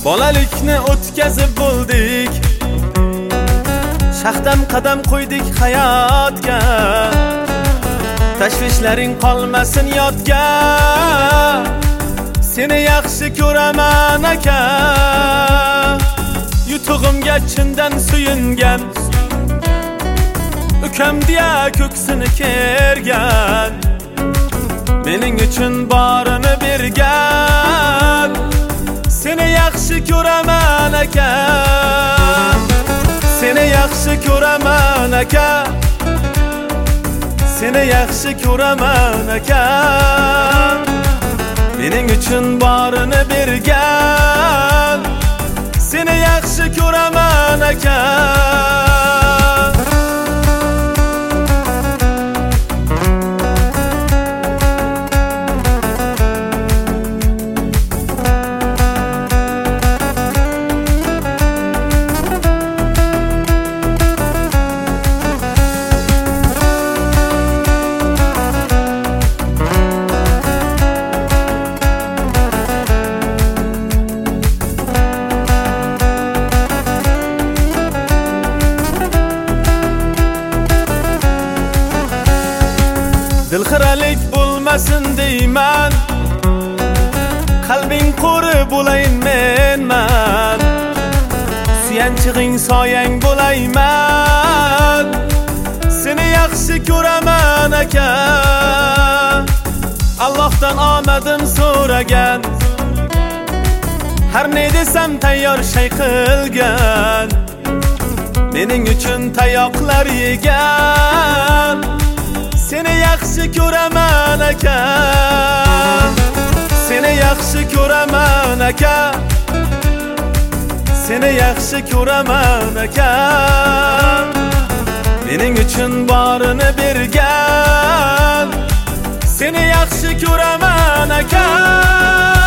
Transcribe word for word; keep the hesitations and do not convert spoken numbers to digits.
Bolalikni o'tkazib bo'ldik, shaxdam qadam qo'ydik hayotga. Tashvishlaring qolmasin yodga, seni yaxshi ko'raman aka. Yutug'imga chindan suyungan, ukam deya ko'ksini kergan, mening uchun borini bergan. Seni yaxshi ko'raman aka, seni yaxshi ko'raman aka, seni yaxshi ko'raman aka, mening uchun borini bergan. Seni yaxshi ko'raman aka. Dilxiralik bo'lmasin deyman, qalbing qo'ri bo'layin menman, suyanchig'ing soyang bo'layman. Seni yaxshi ko'raman aka, Allohdan omadim so'ragan, har ne desam tayyor shay qilgan, mening uchun tayoqlar yegan. Seni yaxshi ko'raman aka, seni yaxshi ko'raman aka, seni yaxshi ko'raman aka, mening uchun borini bergan. Seni yaxshi ko'raman aka.